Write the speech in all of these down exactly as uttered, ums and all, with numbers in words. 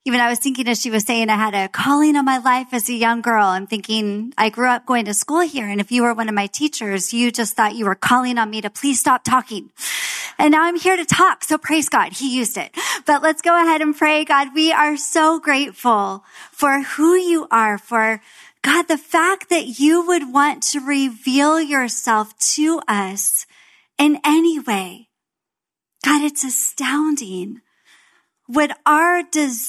Even I was thinking as she was saying, I had a calling on my life as a young girl. I'm thinking I grew up going to school here. And if you were one of my teachers, you just thought you were calling on me to please stop talking. And now I'm here to talk. So praise God. He used it. But let's go ahead and pray. God, we are so grateful for who you are, for God, the fact that you would want to reveal yourself to us in any way. God, it's astounding. Would our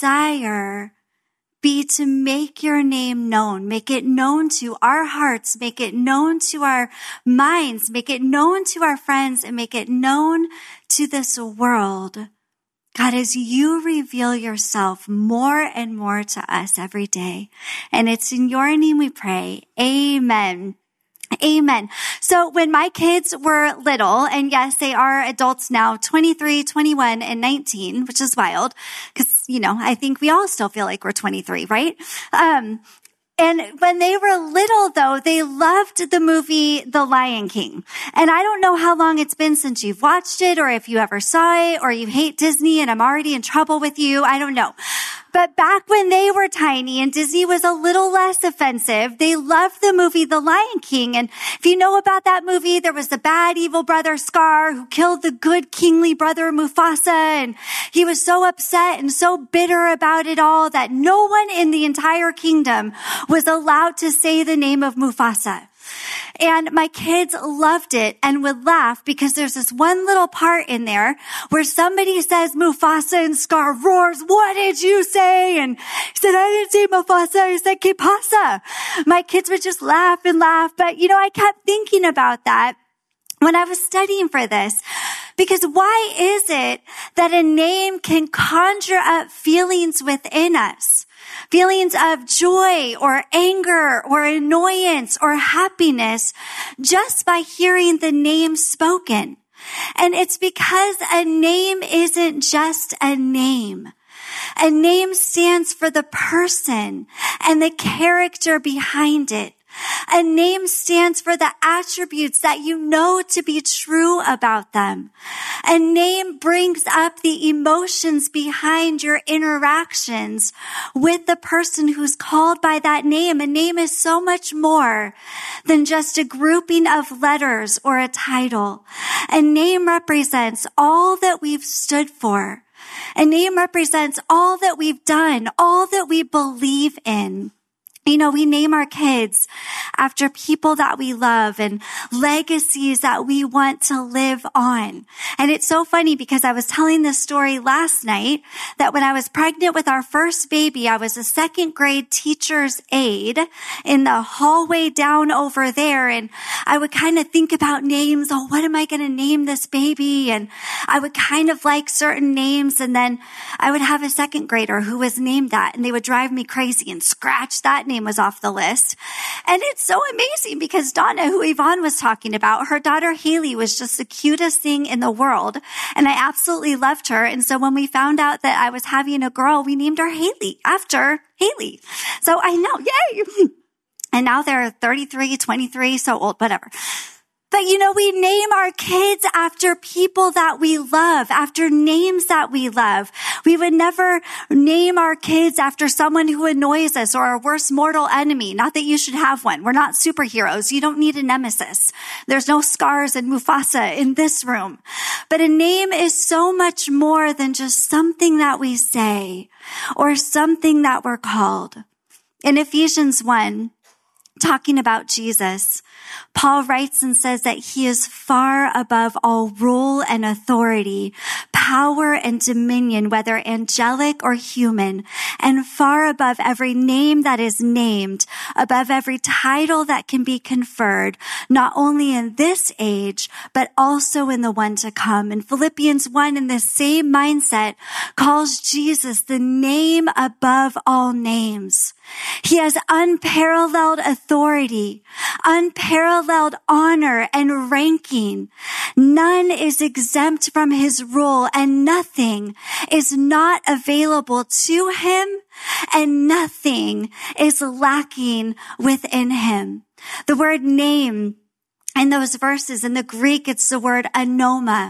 desire be to make your name known, make it known to our hearts, make it known to our minds, make it known to our friends, and make it known to this world. God, as you reveal yourself more and more to us every day. And it's in your name we pray. Amen. Amen. So when my kids were little, and yes, they are adults now, twenty-three, twenty-one, and nineteen, which is wild because, you know, I think we all still feel like we're twenty-three, right? Um, and when they were little, though, they loved the movie The Lion King. And I don't know how long it's been since you've watched it or if you ever saw it or you hate Disney and I'm already in trouble with you. I don't know. But back when they were tiny and Disney was a little less offensive, they loved the movie The Lion King. And if you know about that movie, there was the bad evil brother Scar who killed the good kingly brother Mufasa. And he was so upset and so bitter about it all that no one in the entire kingdom was allowed to say the name of Mufasa. And my kids loved it and would laugh because there's this one little part in there where somebody says Mufasa and Scar roars, "What did you say?" And he said, "I didn't say Mufasa, I said Que pasa." My kids would just laugh and laugh. But, you know, I kept thinking about that when I was studying for this, because why is it that a name can conjure up feelings within us? Feelings of joy or anger or annoyance or happiness just by hearing the name spoken. And it's because a name isn't just a name. A name stands for the person and the character behind it. A name stands for the attributes that you know to be true about them. A name brings up the emotions behind your interactions with the person who's called by that name. A name is so much more than just a grouping of letters or a title. A name represents all that we've stood for. A name represents all that we've done, all that we believe in. You know, we name our kids after people that we love and legacies that we want to live on. And it's so funny because I was telling this story last night that when I was pregnant with our first baby, I was a second grade teacher's aide in the hallway down over there. And I would kind of think about names. Oh, what am I going to name this baby? And I would kind of like certain names. And then I would have a second grader who was named that, and they would drive me crazy and scratch that name was off the list. And it's so amazing because Donna, who Yvonne was talking about, her daughter Haley was just the cutest thing in the world. And I absolutely loved her. And so when we found out that I was having a girl, we named her Haley after Haley. So I know, yay! And now they're thirty-three, twenty-three, so old, whatever. But, you know, we name our kids after people that we love, after names that we love. We would never name our kids after someone who annoys us or our worst mortal enemy. Not that you should have one. We're not superheroes. You don't need a nemesis. There's no Scars and Mufasa in this room. But a name is so much more than just something that we say or something that we're called. In Ephesians one, talking about Jesus, Paul writes and says that he is far above all rule and authority, power and dominion, whether angelic or human, and far above every name that is named, above every title that can be conferred, not only in this age, but also in the one to come. And Philippians one, in the same mindset, calls Jesus the name above all names. He has unparalleled authority, unparalleled honor and ranking. None is exempt from his rule, and nothing is not available to him, and nothing is lacking within him. The word name in those verses, in the Greek, it's the word anoma.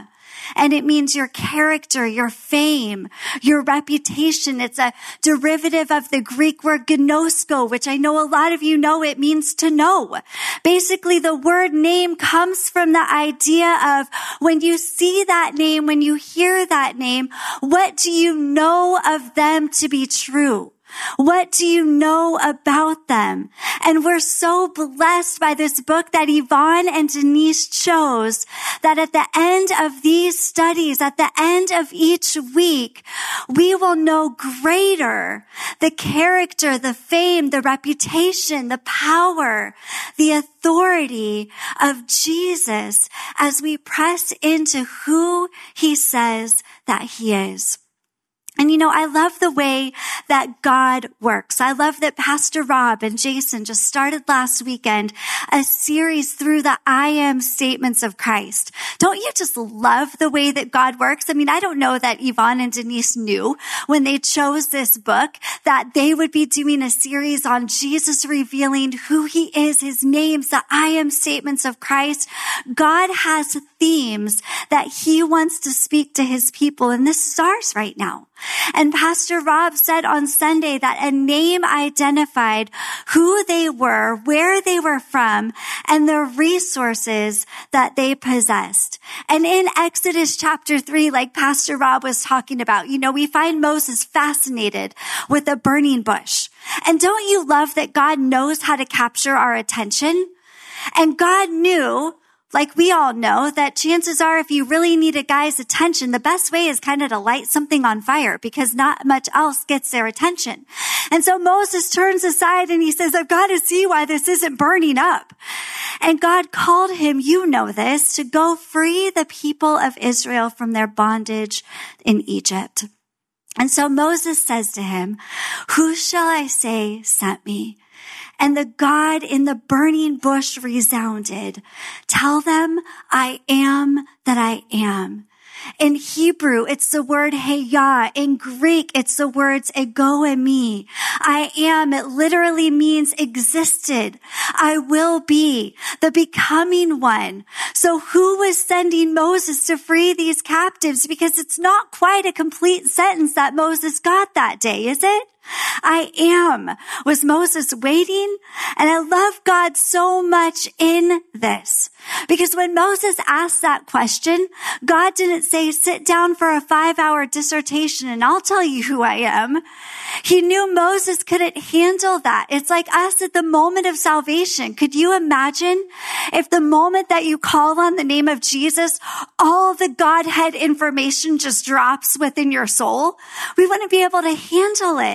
And it means your character, your fame, your reputation. It's a derivative of the Greek word gnosko, which I know a lot of you know it means to know. Basically, the word name comes from the idea of when you see that name, when you hear that name, what do you know of them to be true? What do you know about them? And we're so blessed by this book that Yvonne and Denise chose, that at the end of these studies, at the end of each week, we will know greater the character, the fame, the reputation, the power, the authority of Jesus as we press into who he says that he is. And you know, I love the way that God works. I love that Pastor Rob and Jason just started last weekend a series through the I am statements of Christ. Don't you just love the way that God works? I mean, I don't know that Yvonne and Denise knew when they chose this book that they would be doing a series on Jesus revealing who he is, his names, the I am statements of Christ. God has themes that he wants to speak to his people, and this is ours right now. And Pastor Rob said on Sunday that a name identified who they were, where they were from, and the resources that they possessed. And in Exodus chapter three, like Pastor Rob was talking about, you know, we find Moses fascinated with a burning bush. And don't you love that God knows how to capture our attention? And God knew, like we all know, that chances are if you really need a guy's attention, the best way is kind of to light something on fire because not much else gets their attention. And so Moses turns aside and he says, I've got to see why this isn't burning up. And God called him, you know this, to go free the people of Israel from their bondage in Egypt. And so Moses says to him, who shall I say sent me? And the God in the burning bush resounded, tell them I am that I am. In Hebrew, it's the word heya. In Greek, it's the words ego and me. I am, it literally means existed. I will be, the becoming one. So who was sending Moses to free these captives? Because it's not quite a complete sentence that Moses got that day, is it? I am. Was Moses waiting? And I love God so much in this. Because when Moses asked that question, God didn't say, sit down for a five-hour dissertation and I'll tell you who I am. He knew Moses couldn't handle that. It's like us at the moment of salvation. Could you imagine if the moment that you call on the name of Jesus, all the Godhead information just drops within your soul? We wouldn't be able to handle it.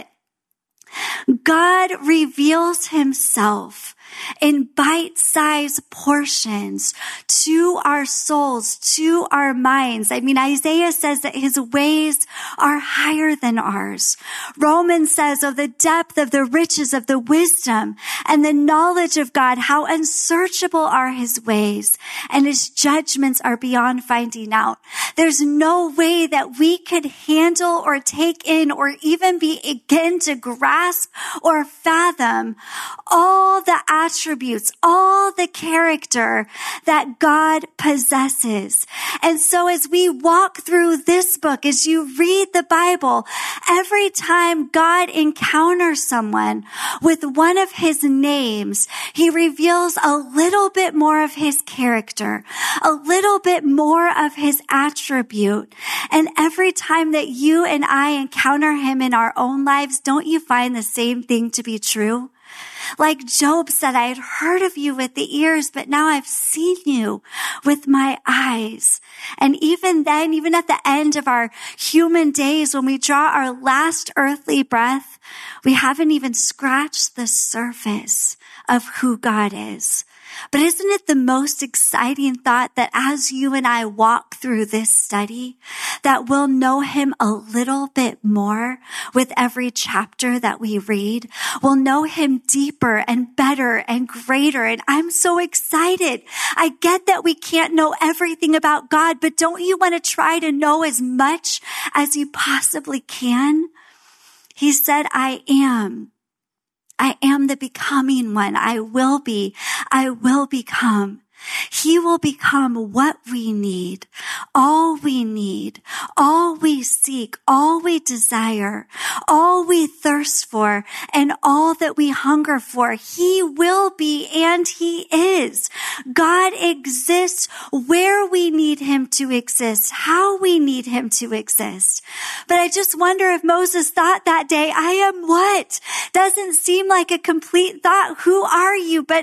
God reveals himself in bite-sized portions to our souls, to our minds. I mean, Isaiah says that his ways are higher than ours. Romans says of the depth of the riches of the wisdom and the knowledge of God, how unsearchable are his ways and his judgments are beyond finding out. There's no way that we could handle or take in or even begin to grasp or fathom all the attributes, all the character that God possesses. And so as we walk through this book, as you read the Bible, every time God encounters someone with one of his names, he reveals a little bit more of his character, a little bit more of his attribute. And every time that you and I encounter him in our own lives, don't you find the same thing to be true? Like Job said, I had heard of you with the ears, but now I've seen you with my eyes. And even then, even at the end of our human days, when we draw our last earthly breath, we haven't even scratched the surface of who God is. But isn't it the most exciting thought that as you and I walk through this study, that we'll know him a little bit more with every chapter that we read? We'll know him deeper and better and greater. And I'm so excited. I get that we can't know everything about God, but don't you want to try to know as much as you possibly can? He said, I am. I am the becoming one. I will be. I will become. He will become what we need, all we need, all we seek, all we desire, all we thirst for, and all that we hunger for. He will be, and he is. God exists where we need him to exist, how we need him to exist. But I just wonder if Moses thought that day, I am what? Doesn't seem like a complete thought. Who are you? But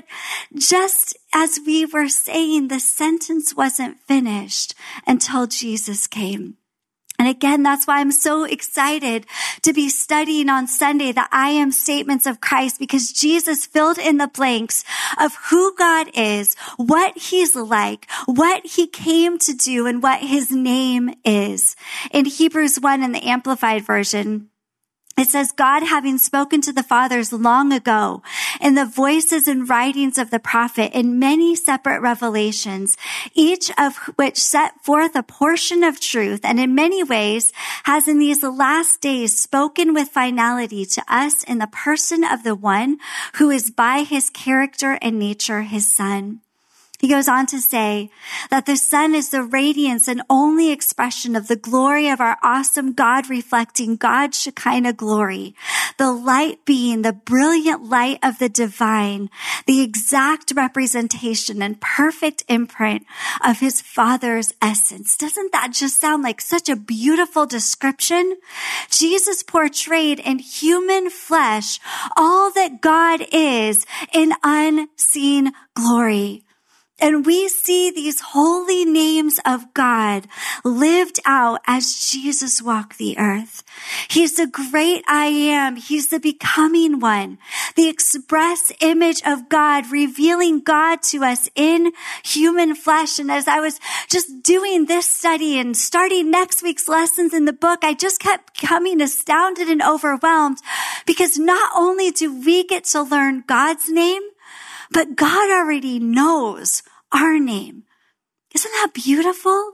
just as we were saying, the sentence wasn't finished until Jesus came. And again, that's why I'm so excited to be studying on Sunday the I am statements of Christ, because Jesus filled in the blanks of who God is, what he's like, what he came to do, and what his name is. In Hebrews one in the Amplified Version, it says, God, having spoken to the fathers long ago in the voices and writings of the prophet in many separate revelations, each of which set forth a portion of truth, and in many ways has in these last days spoken with finality to us in the person of the one who is by his character and nature his Son. He goes on to say that the Son is the radiance and only expression of the glory of our awesome God, reflecting God's Shekinah glory, the light being the brilliant light of the divine, the exact representation and perfect imprint of his Father's essence. Doesn't that just sound like such a beautiful description? Jesus portrayed in human flesh all that God is in unseen glory. And we see these holy names of God lived out as Jesus walked the earth. He's the great I am. He's the becoming one, the express image of God, revealing God to us in human flesh. And as I was just doing this study and starting next week's lessons in the book, I just kept coming astounded and overwhelmed, because not only do we get to learn God's name, but God already knows our name. Isn't that beautiful?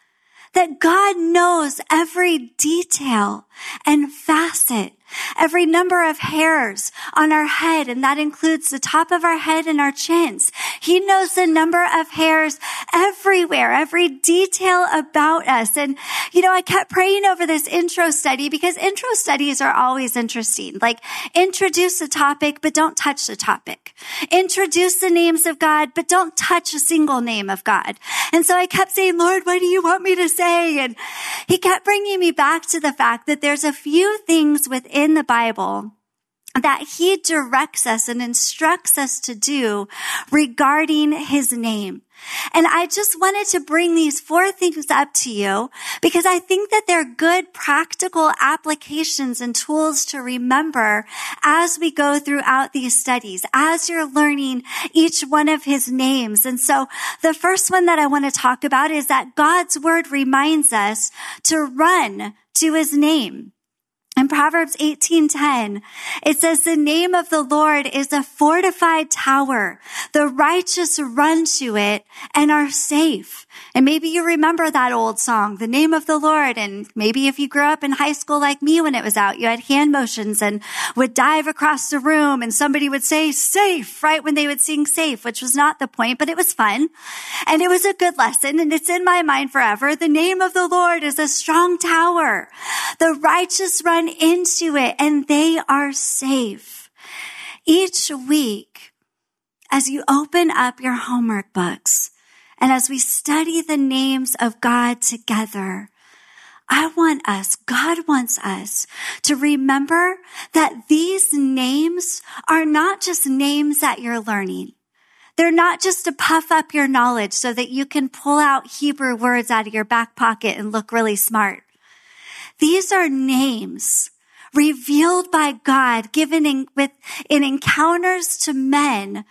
That God knows every detail and facet, every number of hairs on our head, and that includes the top of our head and our chins. He knows the number of hairs everywhere, every detail about us. And, you know, I kept praying over this intro study, because intro studies are always interesting. Like, introduce the topic, but don't touch the topic. Introduce the names of God, but don't touch a single name of God. And so I kept saying, Lord, what do you want me to say? And he kept bringing me back to the fact that there's a few things within the Bible that he directs us and instructs us to do regarding his name. And I just wanted to bring these four things up to you, because I think that they're good practical applications and tools to remember as we go throughout these studies, as you're learning each one of his names. And so the first one that I want to talk about is that God's word reminds us to run to his name. In Proverbs eighteen ten, it says, the name of the Lord is a fortified tower. The righteous run to it and are safe. And maybe you remember that old song, the name of the Lord. And maybe if you grew up in high school like me when it was out, you had hand motions and would dive across the room and somebody would say safe, right? When they would sing safe, which was not the point, but it was fun. And it was a good lesson, and it's in my mind forever. The name of the Lord is a strong tower. The righteous run into it and they are safe. Each week, as you open up your homework books and as we study the names of God together, I want us, God wants us to remember that these names are not just names that you're learning. They're not just to puff up your knowledge so that you can pull out Hebrew words out of your back pocket and look really smart. These are names revealed by God, given in, with, in encounters to men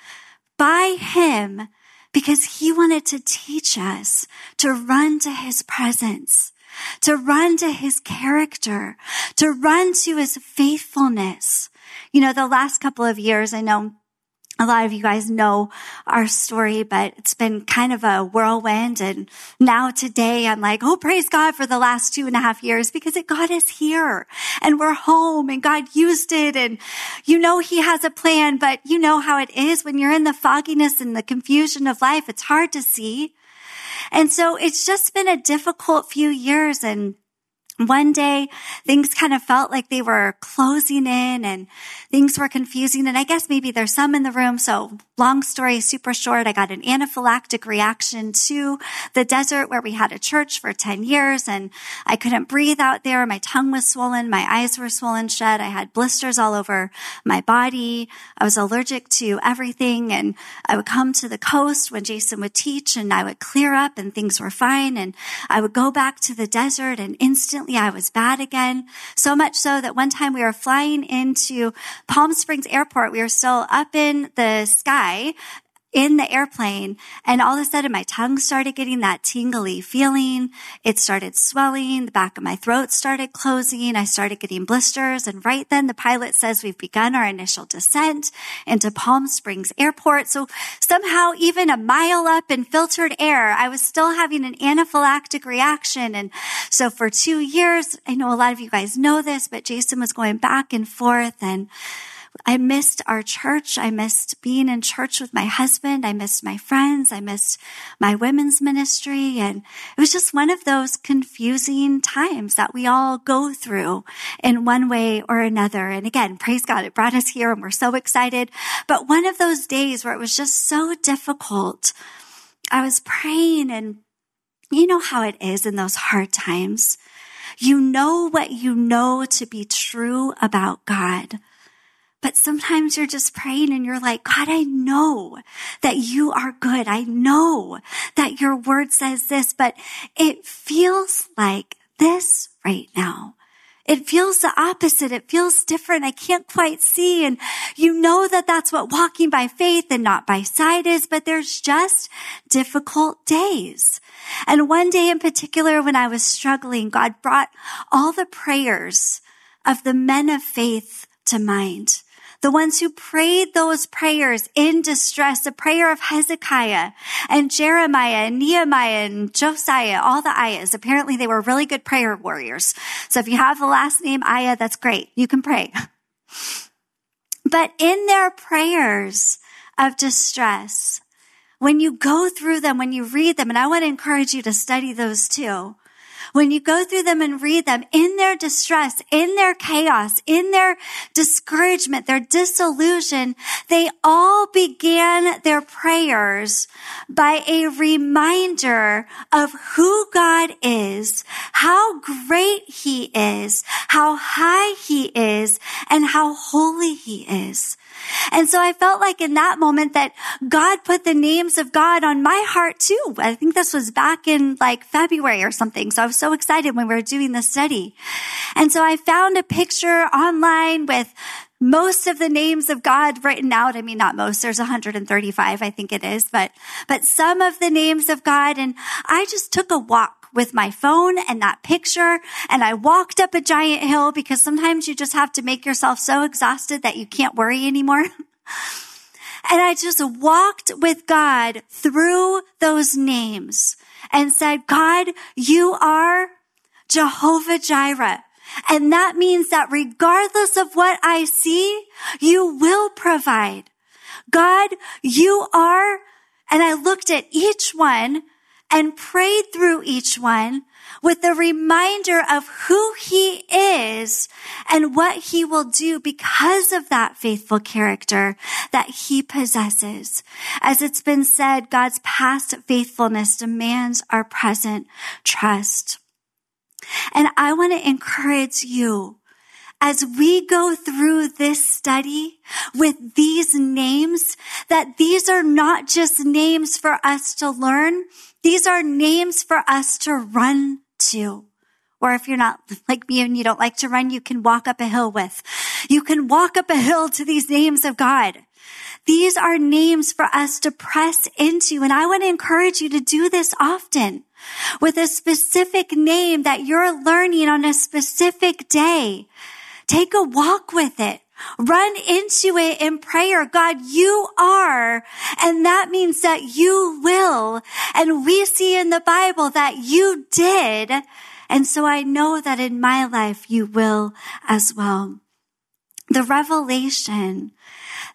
by him, because he wanted to teach us to run to his presence, to run to his character, to run to his faithfulness. You know, the last couple of years, I know a lot of you guys know our story, but it's been kind of a whirlwind. And now today I'm like, oh, praise God for the last two and a half years, because it got us here and we're home and God used it. And you know, he has a plan, but you know how it is when you're in the fogginess and the confusion of life. It's hard to see. And so it's just been a difficult few years. And one day things kind of felt like they were closing in and things were confusing. And I guess maybe there's some in the room. So long story, super short, I got an anaphylactic reaction to the desert where we had a church for ten years, and I couldn't breathe out there. My tongue was swollen. My eyes were swollen shut. I had blisters all over my body. I was allergic to everything. And I would come to the coast when Jason would teach, and I would clear up and things were fine. And I would go back to the desert and instantly I was bad again. So much so that one time we were flying into Palm Springs Airport. We were still up in the sky in the airplane, and all of a sudden my tongue started getting that tingly feeling. It started swelling. The back of my throat started closing. I started getting blisters. And right then the pilot says, we've begun our initial descent into Palm Springs Airport. So somehow even a mile up in filtered air, I was still having an anaphylactic reaction. And so for two years, I know a lot of you guys know this, but Jason was going back and forth, and I missed our church. I missed being in church with my husband. I missed my friends. I missed my women's ministry. And it was just one of those confusing times that we all go through in one way or another. And again, praise God, it brought us here and we're so excited. But one of those days where it was just so difficult, I was praying, and you know how it is in those hard times. You know what you know to be true about God. But sometimes you're just praying and you're like, God, I know that you are good. I know that your word says this, but it feels like this right now. It feels the opposite. It feels different. I can't quite see. And you know that that's what walking by faith and not by sight is, but there's just difficult days. And one day in particular, when I was struggling, God brought all the prayers of the men of faith to mind. The ones who prayed those prayers in distress, the prayer of Hezekiah and Jeremiah and Nehemiah and Josiah, all the Ayahs. Apparently they were really good prayer warriors. So if you have the last name Ayah, that's great. You can pray. But in their prayers of distress, when you go through them, when you read them, and I want to encourage you to study those too, when you go through them and read them, in their distress, in their chaos, in their discouragement, their disillusion, they all began their prayers by a reminder of who God is, how great he is, how high he is, and how holy he is. And so I felt like in that moment that God put the names of God on my heart too. I think this was back in like February or something. So I was so excited when we were doing the study. And so I found a picture online with most of the names of God written out. I mean, not most, there's one hundred thirty-five, I think it is, but, but some of the names of God. And I just took a walk with my phone and that picture, and I walked up a giant hill, because sometimes you just have to make yourself so exhausted that you can't worry anymore. And I just walked with God through those names and said, God, you are Jehovah Jireh. And that means that regardless of what I see, you will provide. God, you are, and I looked at each one and prayed through each one with the reminder of who he is and what he will do because of that faithful character that he possesses. As it's been said, God's past faithfulness demands our present trust. And I want to encourage you, as we go through this study with these names, that these are not just names for us to learn. These are names for us to run to. Or if you're not like me and you don't like to run, you can walk up a hill with. You can walk up a hill to these names of God. These are names for us to press into. And I want to encourage you to do this often with a specific name that you're learning on a specific day. Take a walk with it. Run into it in prayer. God, you are, and that means that you will. And we see in the Bible that you did. And so I know that in my life you will as well. The revelation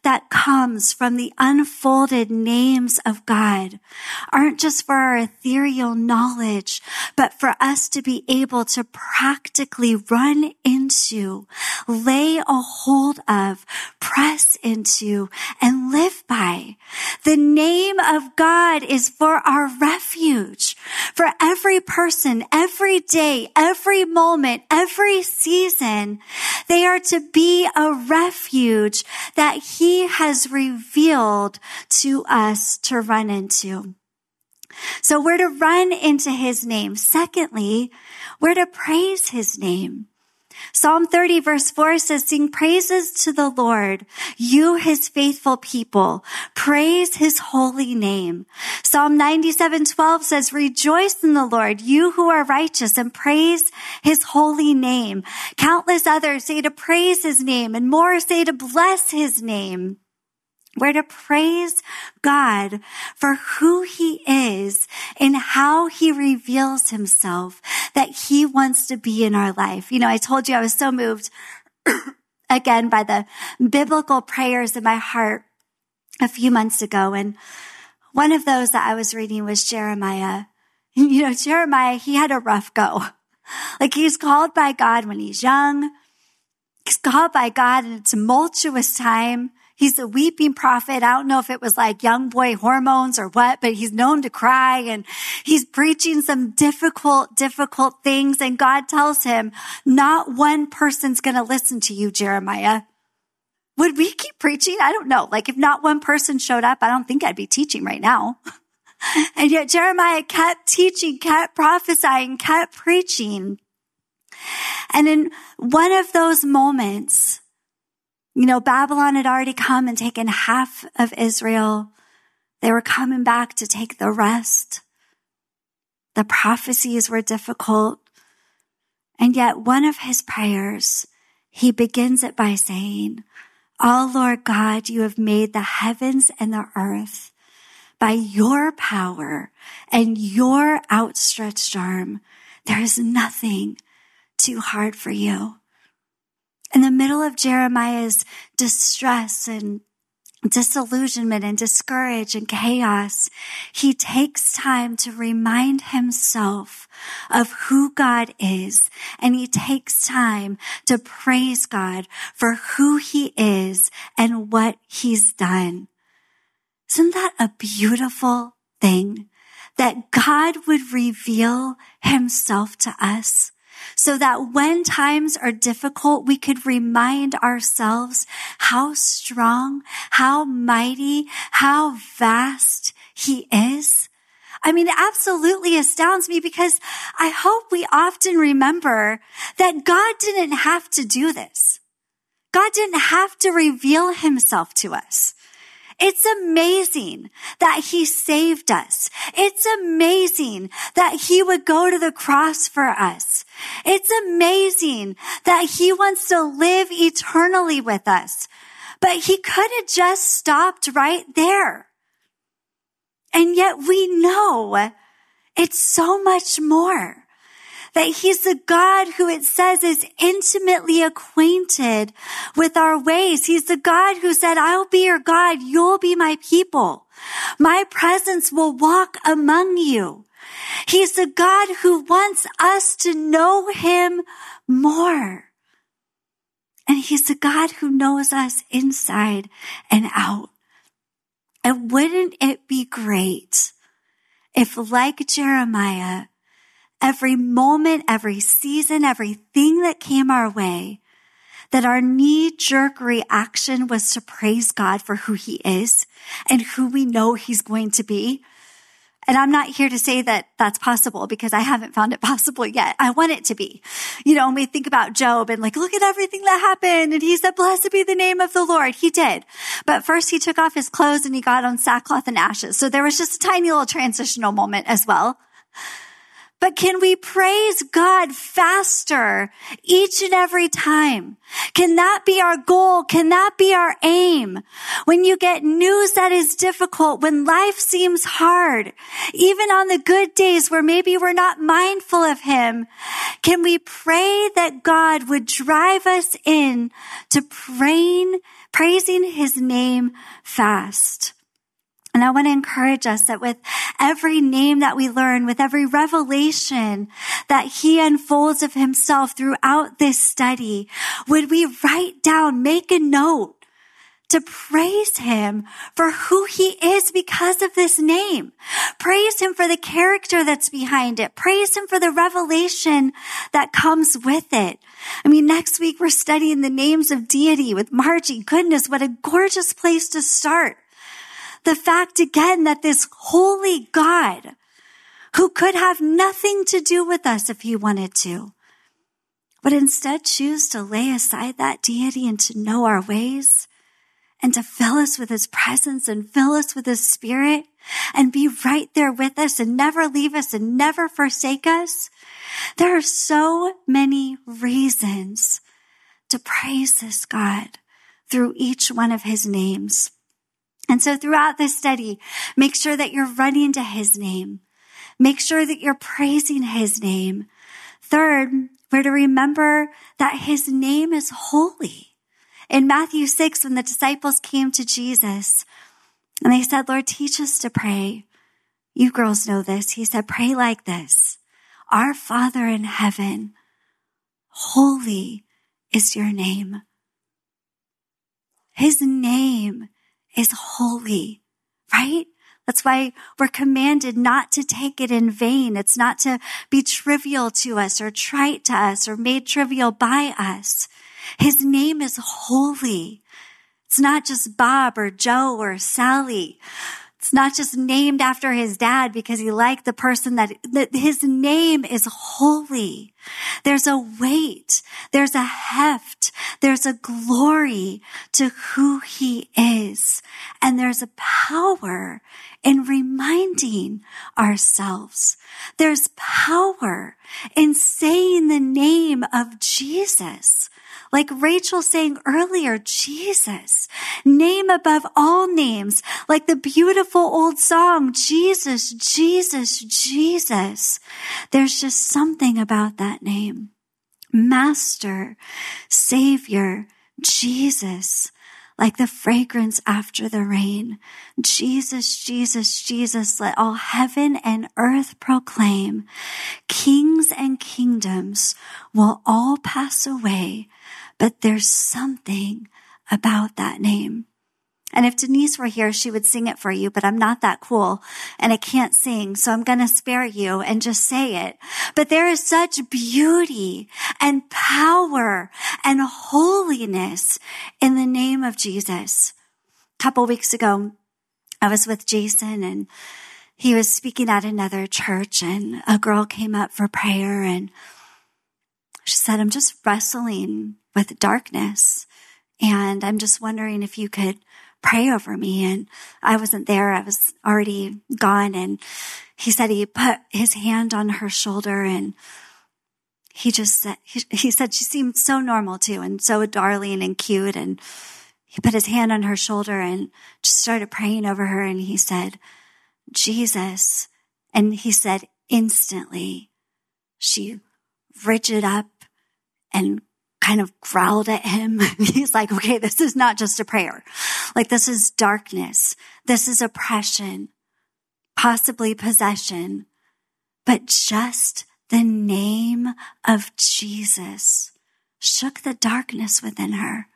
that comes from the unfolded names of God aren't just for our ethereal knowledge, but for us to be able to practically run into, lay a hold of, press into, and live by. The name of God is for our refuge. For every person, every day, every moment, every season, they are to be a refuge that he has revealed to us to run into. So we're to run into his name. Secondly, we're to praise his name. Psalm thirty verse four says, sing praises to the Lord, you his faithful people. Praise his holy name. Psalm ninety-seven twelve says, rejoice in the Lord, you who are righteous, and praise his holy name. Countless others say to praise his name, and more say to bless his name. We're to praise God for who he is and how he reveals himself, that he wants to be in our life. You know, I told you I was so moved again by the biblical prayers in my heart a few months ago. And one of those that I was reading was Jeremiah. You know, Jeremiah, he had a rough go. Like, he's called by God when he's young. He's called by God in a tumultuous time. He's a weeping prophet. I don't know if it was like young boy hormones or what, but he's known to cry, and he's preaching some difficult, difficult things. And God tells him, not one person's going to listen to you, Jeremiah. Would we keep preaching? I don't know. Like, if not one person showed up, I don't think I'd be teaching right now. And yet Jeremiah kept teaching, kept prophesying, kept preaching. And in one of those moments, you know, Babylon had already come and taken half of Israel. They were coming back to take the rest. The prophecies were difficult. And yet one of his prayers, he begins it by saying, oh, Lord God, you have made the heavens and the earth by your power and your outstretched arm. There is nothing too hard for you. In the middle of Jeremiah's distress and disillusionment and discourage and chaos, he takes time to remind himself of who God is. And he takes time to praise God for who he is and what he's done. Isn't that a beautiful thing? That God would reveal himself to us, so that when times are difficult, we could remind ourselves how strong, how mighty, how vast he is. I mean, it absolutely astounds me, because I hope we often remember that God didn't have to do this. God didn't have to reveal himself to us. It's amazing that he saved us. It's amazing that he would go to the cross for us. It's amazing that he wants to live eternally with us. But he could have just stopped right there. And yet we know it's so much more. That he's the God who, it says, is intimately acquainted with our ways. He's the God who said, I'll be your God. You'll be my people. My presence will walk among you. He's the God who wants us to know him more. And he's the God who knows us inside and out. And wouldn't it be great if, like Jeremiah, every moment, every season, everything that came our way, that our knee-jerk reaction was to praise God for who he is and who we know he's going to be? And I'm not here to say that that's possible, because I haven't found it possible yet. I want it to be. You know, when we think about Job and like, look at everything that happened, and he said, blessed be the name of the Lord. He did. But first he took off his clothes and he got on sackcloth and ashes. So there was just a tiny little transitional moment as well. but can we praise God faster each and every time? Can that be our goal? Can that be our aim? When you get news that is difficult, when life seems hard, even on the good days where maybe we're not mindful of him, can we pray that God would drive us in to praying, praising his name fast? And I want to encourage us that with every name that we learn, with every revelation that he unfolds of himself throughout this study, would we write down, make a note to praise him for who he is because of this name. Praise him for the character that's behind it. Praise him for the revelation that comes with it. I mean, next week we're studying the names of deity with Margie. Goodness, what a gorgeous place to start. The fact again that this holy God, who could have nothing to do with us if he wanted to, would instead choose to lay aside that deity and to know our ways and to fill us with his presence and fill us with his spirit and be right there with us and never leave us and never forsake us. There are so many reasons to praise this God through each one of his names. And so throughout this study, make sure that you're running to his name. Make sure that you're praising his name. Third, we're to remember that his name is holy. In Matthew six, when the disciples came to Jesus and they said, Lord, teach us to pray. You girls know this. He said, pray like this. Our Father in heaven, holy is your name. His name is holy, right? That's why we're commanded not to take it in vain. It's not to be trivial to us or trite to us or made trivial by us. His name is holy. It's not just Bob or Joe or Sally. It's not just named after his dad because he liked the person that, that his name is holy. There's a weight. There's a heft. There's a glory to who he is. And there's a power in reminding ourselves. There's power in saying the name of Jesus. Like Rachel saying earlier, Jesus, name above all names, like the beautiful old song, Jesus, Jesus, Jesus. There's just something about that name. Master, Savior, Jesus, like the fragrance after the rain. Jesus, Jesus, Jesus, let all heaven and earth proclaim. Kings and kingdoms will all pass away, but there's something about that name. And if Denise were here, she would sing it for you, but I'm not that cool and I can't sing. So I'm going to spare you and just say it. But there is such beauty and power and holiness in the name of Jesus. A couple weeks ago, I was with Jason and he was speaking at another church and a girl came up for prayer and she said, I'm just wrestling with darkness and I'm just wondering if you could pray over me. And I wasn't there. I was already gone. And he said he put his hand on her shoulder and he just said, he, he said she seemed so normal too and so darling and cute. And he put his hand on her shoulder and just started praying over her. And he said, Jesus. And he said instantly she rigid up and kind of growled at him. He's like, okay, this is not just a prayer. Like this is darkness. This is oppression, possibly possession, but just the name of Jesus shook the darkness within her.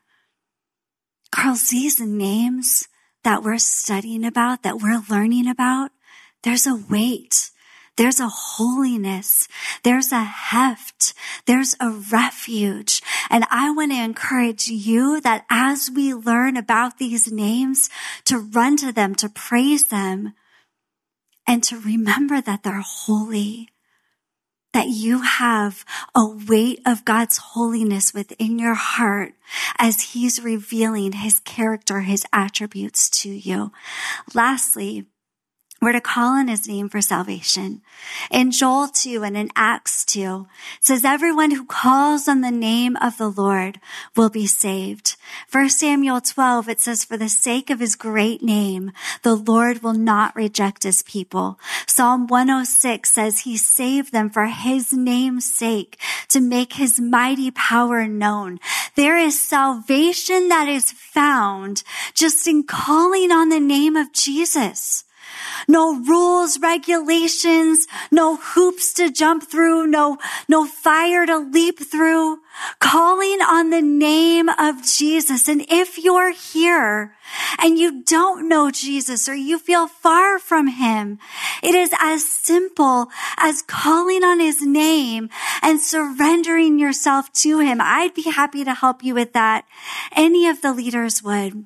Girls, these names that we're studying about, that we're learning about, there's a weight. There's a holiness. There's a heft. There's a refuge. And I want to encourage you that as we learn about these names, to run to them, to praise them, and to remember that they're holy, that you have a weight of God's holiness within your heart as he's revealing his character, his attributes to you. Lastly, We're to call on his name for salvation. In Joel two and in Acts two, it says, everyone who calls on the name of the Lord will be saved. First Samuel twelve, it says, for the sake of his great name, the Lord will not reject his people. Psalm one oh six says he saved them for his name's sake, to make his mighty power known. There is salvation that is found just in calling on the name of Jesus. No rules, regulations, no hoops to jump through, no, no fire to leap through. Calling on the name of Jesus. And if you're here and you don't know Jesus or you feel far from him, it is as simple as calling on his name and surrendering yourself to him. I'd be happy to help you with that. Any of the leaders would.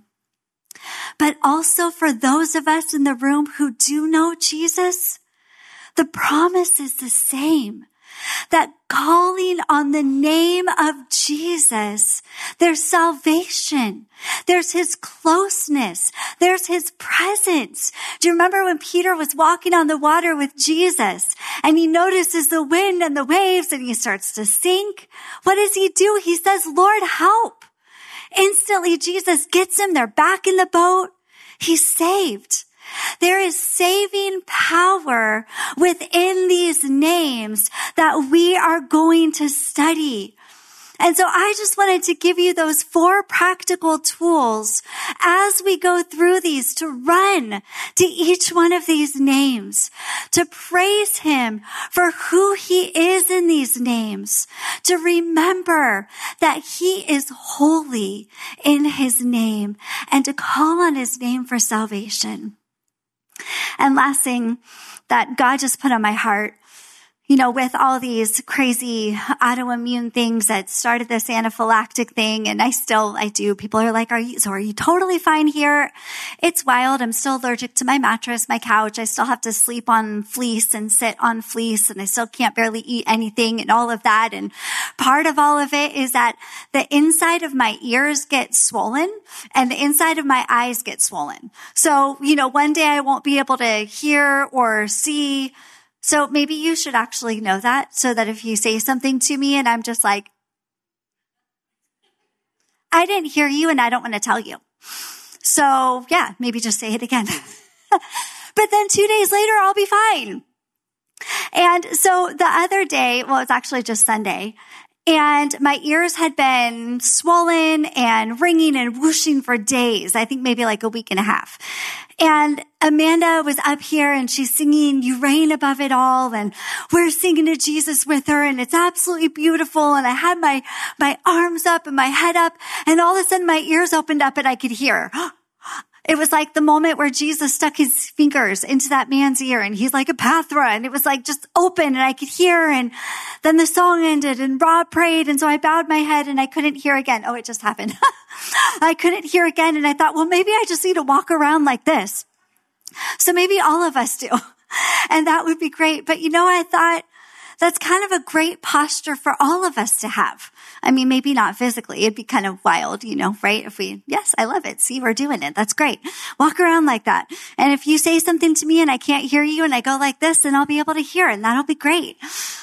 But also for those of us in the room who do know Jesus, the promise is the same. That calling on the name of Jesus, there's salvation. There's his closeness. There's his presence. Do you remember when Peter was walking on the water with Jesus and he notices the wind and the waves and he starts to sink? What does he do? He says, Lord, help. Instantly, Jesus gets him. They're back in the boat. He's saved. There is saving power within these names that we are going to study. And so I just wanted to give you those four practical tools as we go through these to run to each one of these names, to praise him for who he is in these names, to remember that he is holy in his name, and to call on his name for salvation. And last thing that God just put on my heart, you know, with all these crazy autoimmune things that started this anaphylactic thing, and I still, I do. People are like, are you, so are you totally fine here? It's wild. I'm still allergic to my mattress, my couch. I still have to sleep on fleece and sit on fleece, and I still can't barely eat anything and all of that. And part of all of it is that the inside of my ears get swollen and the inside of my eyes get swollen. So, you know, one day I won't be able to hear or see. So maybe you should actually know that, so that if you say something to me and I'm just like, I didn't hear you and I don't want to tell you. So yeah, maybe just say it again. But then two days later, I'll be fine. And so the other day, well, it's actually just Sunday, and my ears had been swollen and ringing and whooshing for days. I think maybe like a week and a half. And Amanda was up here and she's singing You Reign Above It All. And we're singing to Jesus with her. And it's absolutely beautiful. And I had my, my arms up and my head up. And all of a sudden my ears opened up and I could hear. It was like the moment where Jesus stuck his fingers into that man's ear and he's like a Epaphra, and it was like just open and I could hear. And then the song ended and Rob prayed. And so I bowed my head and I couldn't hear again. Oh, it just happened. I couldn't hear again. And I thought, well, maybe I just need to walk around like this. So maybe all of us do. And that would be great. But you know, I thought that's kind of a great posture for all of us to have. I mean, maybe not physically. It'd be kind of wild, you know, right? If we, yes, I love it. See, we're doing it. That's great. Walk around like that. And if you say something to me and I can't hear you and I go like this, then I'll be able to hear it, and that'll be great.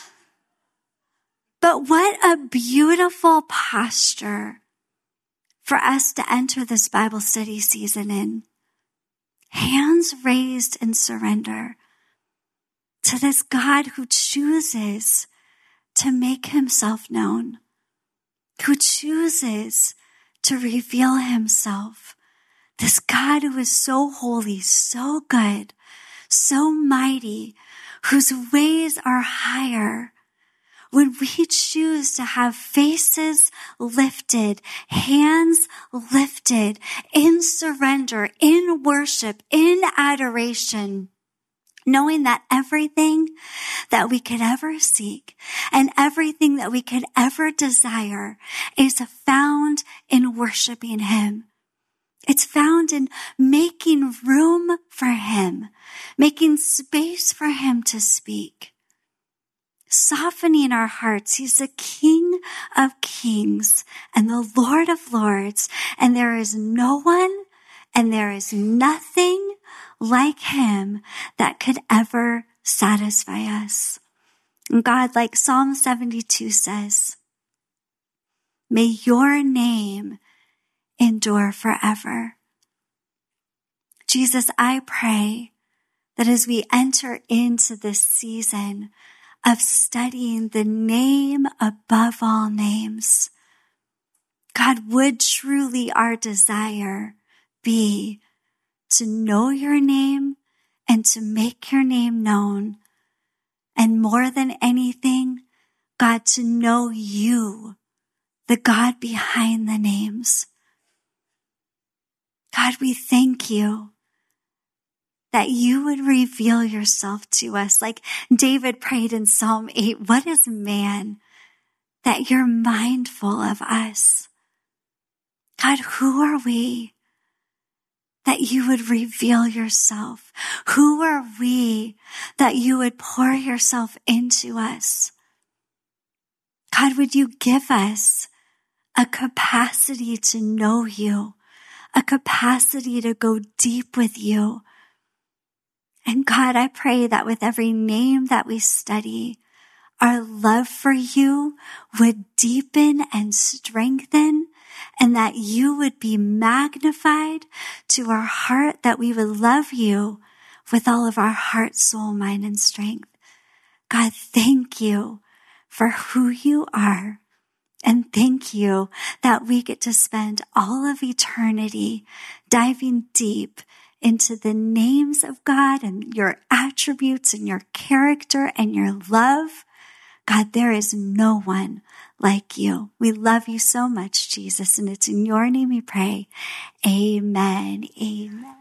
But what a beautiful posture for us to enter this Bible study season in. Hands raised in surrender to this God who chooses to make himself known, who chooses to reveal himself. This God who is so holy, so good, so mighty, whose ways are higher. When we choose to have faces lifted, hands lifted in surrender, in worship, in adoration, knowing that everything that we could ever seek and everything that we could ever desire is found in worshiping him. It's found in making room for him, making space for him to speak, softening our hearts. He's the King of Kings and the Lord of Lords, and there is no one and there is nothing like him that could ever satisfy us. And God, like Psalm seventy-two says, may your name endure forever. Jesus, I pray that as we enter into this season of studying the name above all names, God, would truly our desire be to know your name and to make your name known. And more than anything, God, to know you, the God behind the names. God, we thank you that you would reveal yourself to us. Like David prayed in Psalm eight, what is man that you're mindful of us? God, who are we that you would reveal yourself? Who are we that you would pour yourself into us? God, would you give us a capacity to know you, a capacity to go deep with you? And God, I pray that with every name that we study, our love for you would deepen and strengthen, and that you would be magnified to our heart, that we would love you with all of our heart, soul, mind, and strength. God, thank you for who you are. And thank you that we get to spend all of eternity diving deep into the names of God and your attributes and your character and your love. God, there is no one like you. We love you so much, Jesus, and it's in your name we pray. Amen. Amen.